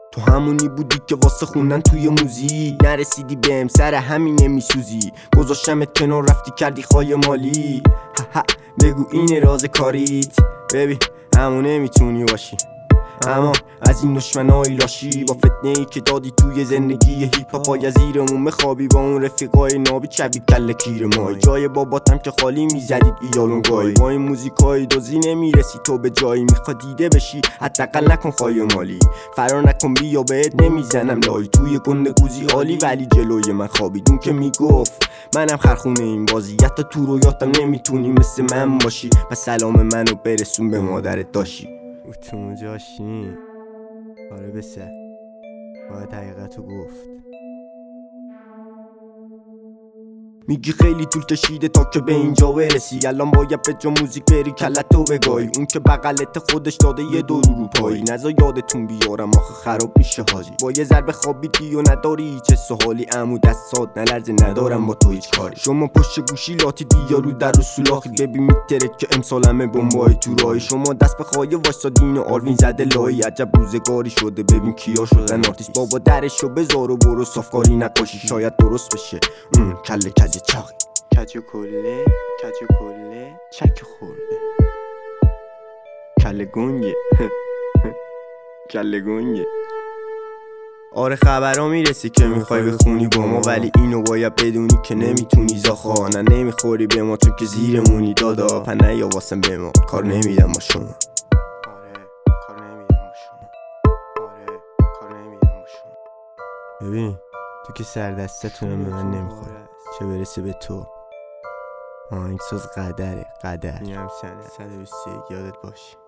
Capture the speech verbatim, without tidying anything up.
تو همونی بودی که واسه خوندن توی موزیک نرسیدی بهم، سر همین نمیسوزی. گذاشتمت کنار رفتی کردی خای مالی. ها بگو این راز کاریت ببین همون نمیتونی باشی، اما از این دشمنای لاشی با فتنه ای که دادی توی زندگی هیپ هاپ های زیرمون بخوابی با اون رفیقای نابی چبید کله کیر مای. جای باباتم که خالی میزدید ایالون گای، با این موزیکای دوزی نمیرسی تو به جایی. میخواد دیده بشی حداقل نکن خای مالی، فرار نکن بیا بهت نمیزنم لای. توی گنده گوزی عالی ولی جلوی من خوابید اون که میگفت منم خرخونه این بازی. حتی تو رویاتم نمیتونی مثل من باشی، پس سلام منو برسون به مادرت داشی. تو اونجاشی آره بسه باید حقیقتو گفت. میگی خیلی طول کشیده تا که به اینجا برسی، الان باید به جا موزیک بری کلتو بگای. اون که بغلت خودش داده یه دور رو پایی، نزا یادتون بیارم آخه خراب میشه حاجی. با یه ضربه خوابیدی و نداری هیچ سوالی، عمو دستات نلرزه ندارم با تو هیچ کاری. شما پشت گوشی لاتی یارو در و سولاخی، ببین میترک که امسال همه بمبای تو راهی. شما دست به خواهی واسادین و آروین زده لایی، عجب روزگاری شده ببین کیا شدن آرتیست. بابا درشو بذار و برو صافکاری نقاشی شاید درست بشه. اون کله کج چاقی کجو کله کجو کله چک خورده کله گنگه کله گنگه. آره خبرها میرسی که میخوای بخونی با ما، ولی اینو باید بدونی که نمیتونی زاخا. نه نمیخوری به ما تو که زیرمونی دادا، پنه یا واسم به ما کار نمیدم با شما. آره کار نمیدم با شما. آره کار نمیدم با شما. ببین تو که سر دستتونم به من نمیخوره، چه برسه به تو. آهنگساز قدره قدر میام سنه صد و بیست و یک یادت باشه.